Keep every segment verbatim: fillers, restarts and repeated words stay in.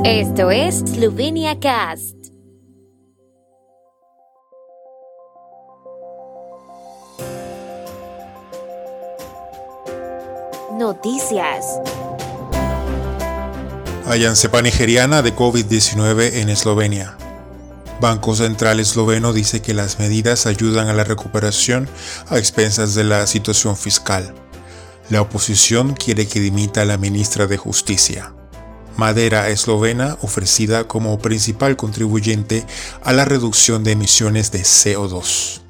Esto es Slovenia Cast. Noticias. Hallan cepa nigeriana de COVID diecinueve en Eslovenia. Banco Central esloveno dice que las medidas ayudan a la recuperación a expensas de la situación fiscal. La oposición quiere que dimita a la ministra de Justicia. Madera eslovena ofrecida como principal contribuyente a la reducción de emisiones de C O dos.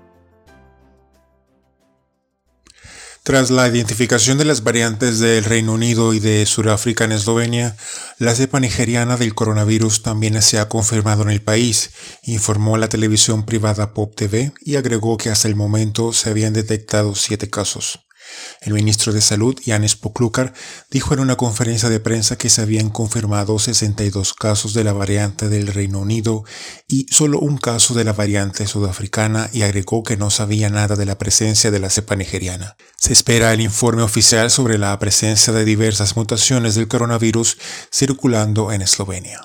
Tras la identificación de las variantes del Reino Unido y de Sudáfrica en Eslovenia, la cepa nigeriana del coronavirus también se ha confirmado en el país, informó la televisión privada Pop T V y agregó que hasta el momento se habían detectado siete casos. El ministro de Salud, Janez Poklukar, dijo en una conferencia de prensa que se habían confirmado sesenta y dos casos de la variante del Reino Unido y solo un caso de la variante sudafricana, y agregó que no sabía nada de la presencia de la cepa nigeriana. Se espera el informe oficial sobre la presencia de diversas mutaciones del coronavirus circulando en Eslovenia.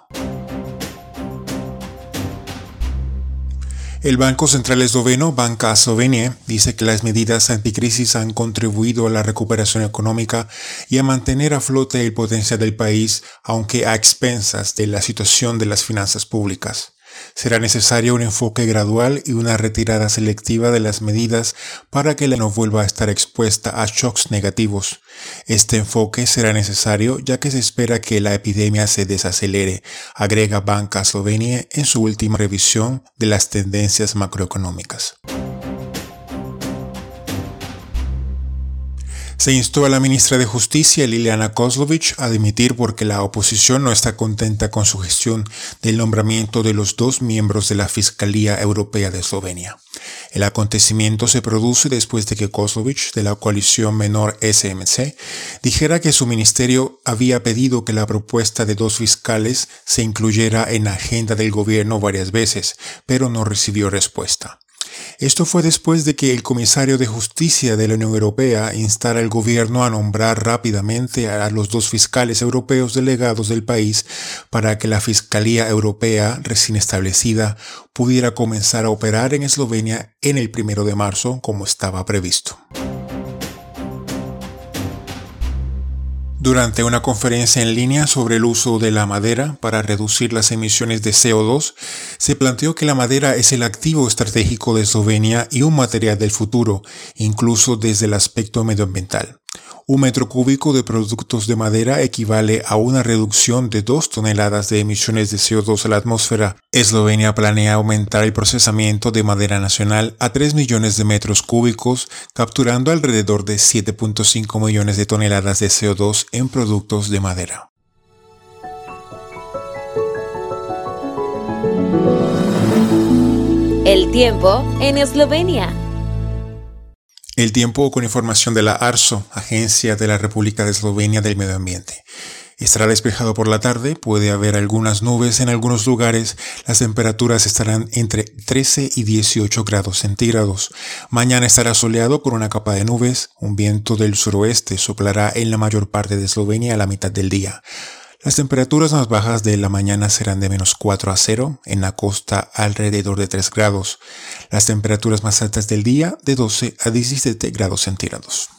El Banco Central esloveno, Banka Slovenije, dice que las medidas anticrisis han contribuido a la recuperación económica y a mantener a flote el potencial del país, aunque a expensas de la situación de las finanzas públicas. Será necesario un enfoque gradual y una retirada selectiva de las medidas para que la no vuelva a estar expuesta a shocks negativos. Este enfoque será necesario ya que se espera que la epidemia se desacelere, agrega Banka Slovenije en su última revisión de las tendencias macroeconómicas. Se instó a la ministra de Justicia, Liljana Kozlovic, a dimitir porque la oposición no está contenta con su gestión del nombramiento de los dos miembros de la Fiscalía Europea de Eslovenia. El acontecimiento se produce después de que Kozlovic, de la coalición menor S M C, dijera que su ministerio había pedido que la propuesta de dos fiscales se incluyera en la agenda del gobierno varias veces, pero no recibió respuesta. Esto fue después de que el comisario de Justicia de la Unión Europea instara al gobierno a nombrar rápidamente a los dos fiscales europeos delegados del país para que la Fiscalía Europea recién establecida pudiera comenzar a operar en Eslovenia en el primero de marzo, como estaba previsto. Durante una conferencia en línea sobre el uso de la madera para reducir las emisiones de C O dos, se planteó que la madera es el activo estratégico de Eslovenia y un material del futuro, incluso desde el aspecto medioambiental. Un metro cúbico de productos de madera equivale a una reducción de dos toneladas de emisiones de C O dos a la atmósfera. Eslovenia planea aumentar el procesamiento de madera nacional a tres millones de metros cúbicos, capturando alrededor de siete punto cinco millones de toneladas de C O dos en productos de madera. El tiempo en Eslovenia. El tiempo con información de la ARSO, Agencia de la República de Eslovenia del Medio Ambiente. Estará despejado por la tarde, puede haber algunas nubes en algunos lugares, las temperaturas estarán entre trece y dieciocho grados centígrados. Mañana estará soleado con una capa de nubes, un viento del suroeste soplará en la mayor parte de Eslovenia a la mitad del día. Las temperaturas más bajas de la mañana serán de menos cuatro a cero, en la costa alrededor de tres grados. Las temperaturas más altas del día de doce a diecisiete grados centígrados.